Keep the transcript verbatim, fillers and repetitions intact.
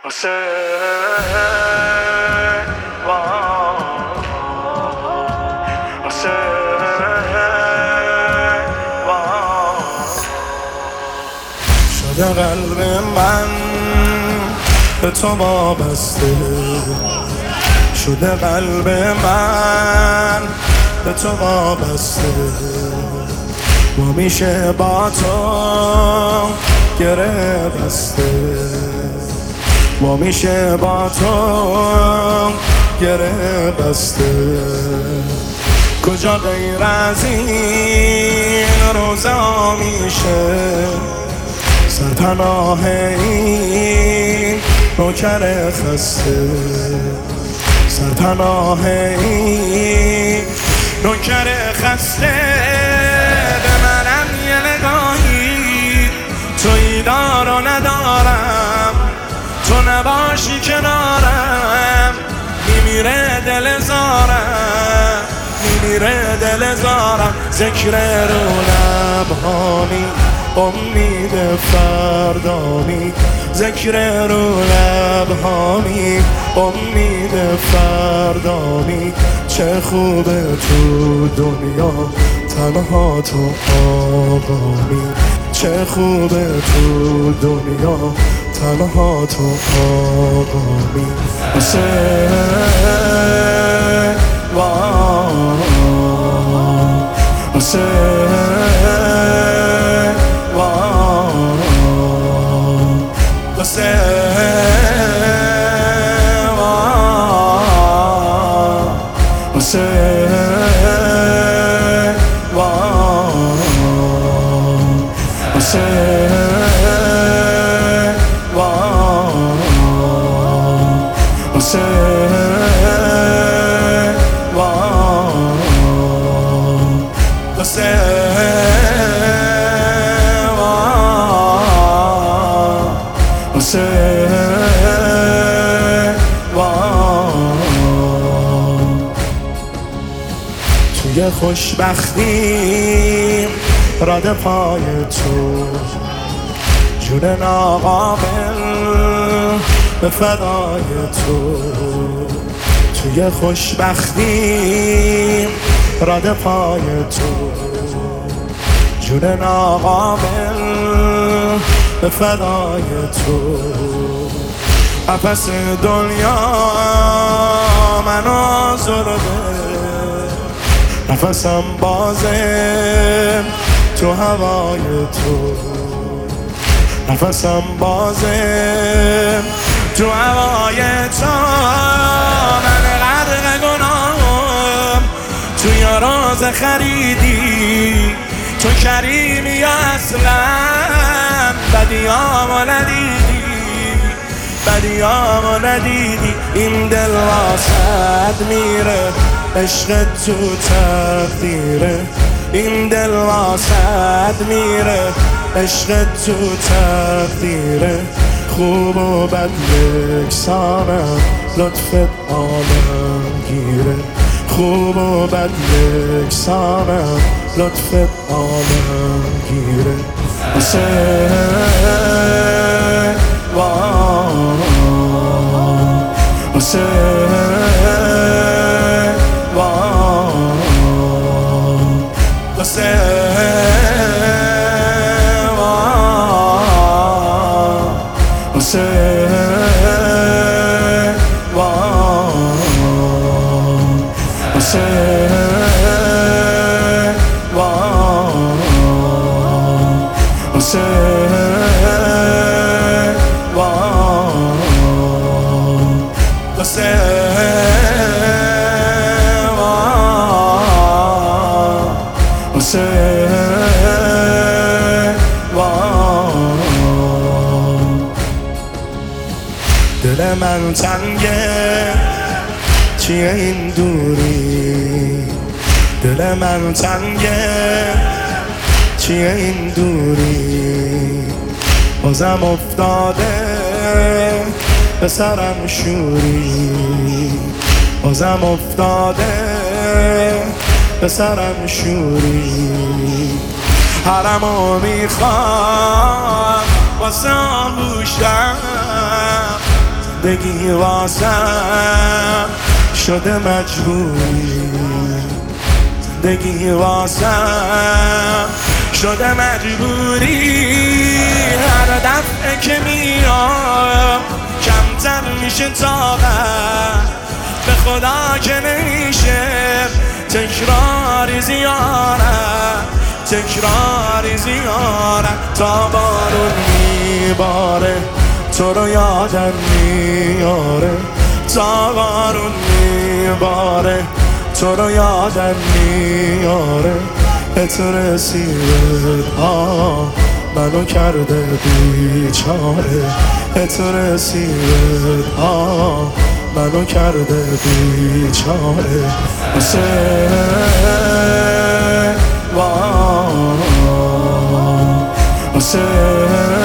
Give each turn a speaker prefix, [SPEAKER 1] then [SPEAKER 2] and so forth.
[SPEAKER 1] شده قلب من به تو وابسته، شده قلب من به تو وابسته، و میشه با تو گره بسته، و میشه با تو گره بسته. کجا غیر از این روزا میشه سرپناه این نوکر خسته، سرپناه این نوکر خسته. به منم یه نگاهی تویی دار و ندارم، تو نباشی کنارم میمیره دل زارم، میمیره دل زارم. ذکر رو لبهانی امید فردانی، ذکر رو لبهانی امید فردانی. چه خوبه تو دنیا تنها تو آقایی، چه خوبه تو دنیا تنها تو آقایی. حسین واه حسین واه حسین واه حسین واه حسین واه حسین واه حسین واه. توی خوشبختی راد پای تو، جون ناقابل به فدای تو. توی خوشبختی راد پای تو، جون ناقابل به فدای تو. قفس دنیا منو آزرده، نفسم بازه تو هوای تو، نفسم بازه تو هوای تو. من غرق گناهم توی راز خریدی، تو کریمی یا اصلا بدیامو ندیدی، بدیامو ندیدی. این دل واسد میره عشق تو تقدیره، این دل واسد میره عشق تو تقدیره. خوب و بد یکسانم لطفت عالمگیره، خوب و بد یکسانم لطفت عالمگیره. حسین واه حسین واه حسین واه حسین واه حسین واه حسین واه حسین واه. دل من تنگه چیه این دوری، دل من تنگه چیه این دوری. بازم افتاده به سرم شوری، بازم افتاده به سرم شوری. حرمو میخوام واسه آغوشم، زندگی واسم شده مجبوری، زندگی واسم شده مجبوری. هر دفعه که میام کمتر میشه طاقت، به خدا که نمیشه تکراری زیارت، تکراری زیارت. تا بارون میباره تو رو یادم میاره، تا بارون میباره تو رو یادم میاره. اتر رسیدت ها منو کرده بیچاره، اتر رسیدت ها منو کرده بیچاره. حسین وای حسین